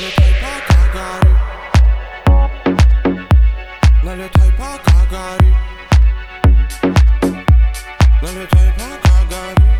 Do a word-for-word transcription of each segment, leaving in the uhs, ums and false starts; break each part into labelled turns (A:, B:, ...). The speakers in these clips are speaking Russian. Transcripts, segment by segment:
A: Налетай, пока горит. Налетай, пока горит. Налетай, пока горит.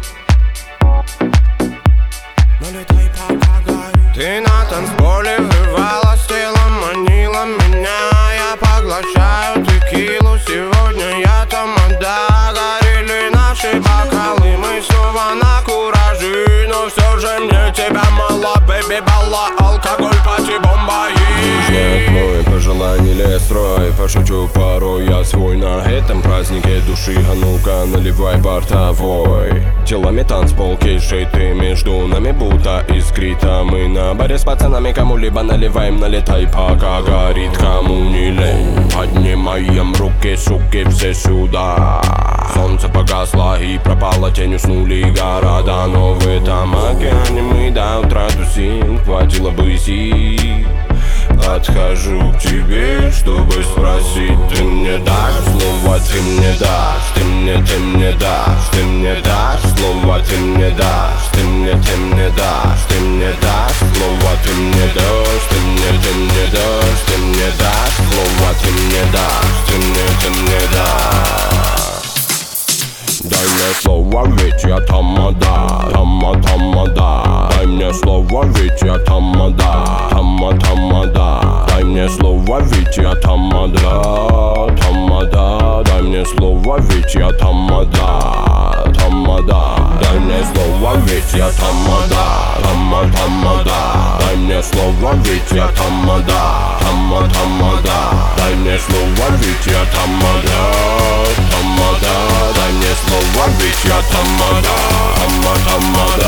A: Налетай, пока горит. Ты на танцполе врывалась, телом манила меня. Я поглощаю текилу, сегодня я тамада. Горели наши бокалы, мы снова на кураже. Но все же мне тебя мало, бэби, балла, алкоголь, пати, бомба.
B: Знает мой пожелание строй, пошучу порой я свой на этом празднике души. А ну-ка наливай бортовой. Телами танцпол, кейшей ты между нами будто искрита. Мы на баре с пацанами кому-либо наливаем. Налетай, пока горит, кому не лень. Поднимаем руки, суки, все сюда. Солнце погасло и пропало, тень, уснули города. Но в этом океане мы до утра тусим, хватило бы сил. Подхожу к тебе, чтобы спросить. Ты мне дашь слово, ты мне дашь. Ты мне, ты мне дашь. Ты мне дашь слово, ты мне дашь. Ты мне, ты мне дашь. Ты мне дашь слово, ты мне дашь. Ты мне, ты мне дашь. Ты мне дашь слово, ты мне дашь. Ты мне, ты мне дашь. Дай мне слово, ведь я тамада, тама, тамада. Дай мне слово, ведь я тамада, тама, тамада. Дай мне слово, ведь я тамада, тамада. Дай мне слово, ведь я тамада, тамада. Дай мне слово, ведь я тамада, тама, тамада. Дай мне слово, ведь я тамада, тама, тамада. Дай мне слово, ведь я тамада, тамада. Дай мне слово, ведь я тамада, тама, тамада.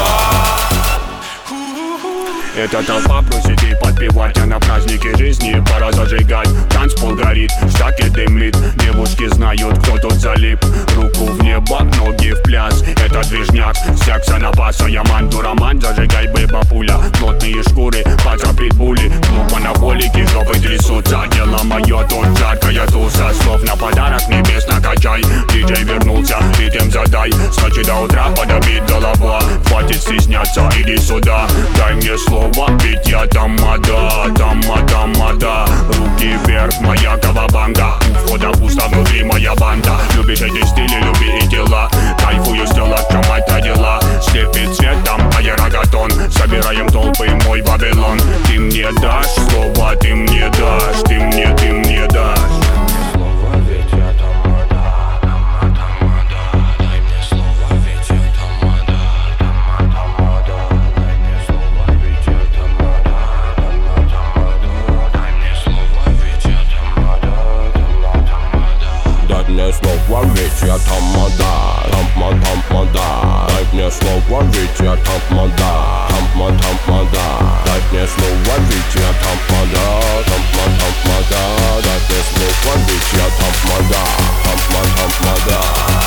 C: Эта толпа просит и подпевать, а на празднике жизни пора зажигать. Танцпол горит, штаки дымит, девушки знают, кто тут залип. Руку в небо, ноги в пляс, это движняк, секса напаса. Я манду роман, зажигай, бэба, пуля. Плотные шкуры, паца, питбули. Клуб анаболики, жопы трясутся. Дело мое, тут жаркая туса. Слов на подарок, небес накачай. Диджей вернулся, ритм задай. Скачи до утра, подобит голова. Хватит стесняться, иди сюда. Дай мне слово, ведь я тамада, тама, тамада. Руки вверх, моя кавабанга. У входа пусто, внутри моя банда. Любишь эти стили, люби и тела. Кайфую с тела, в чем это дела. Слепит цветом аэрогатон. Собираем толпы, мой Вавилон. Ты мне дашь слово, ты мне дашь. Ты мне, ты мне дашь.
B: Слово, ведь я тамада, тама, тамада. Дай мне слово, ведь я тамада, тама, тамада. Дай мне слово, ведь я тамада, тама, тамада. Дай мне слово, ведь я тамада, тама, тамада.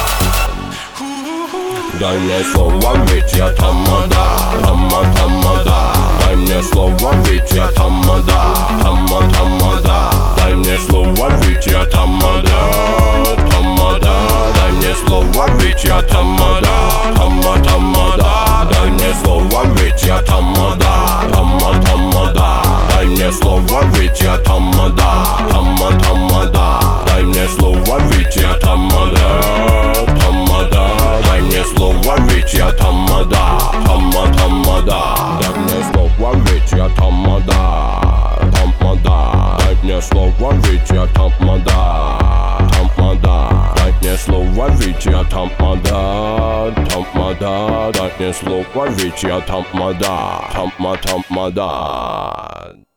B: Дай мне слово, ведь я тамада, тама, тамада. Дай мне слово, ведь я тамада, тама, тамада. Дай мне слово, ведь я тамада, тамада. Дай мне слово, ведь я тамада, тама, тамада. Дай мне слово, ведь я тамада, тама, тамада. Дай мне слово, ведь я тамада, тама, тамада. Дай мне слово, ведь я тамада, тамада. Дай мне слово, ведь я тамада, тама, тамада. Дай мне слово, ведь я тамада, тамада. Дай мне слово, ведь я тамада, тамада. Дай мне слово, ведь я тамада, тамада. Дай мне слово, ведь я тамада, тама, тамада.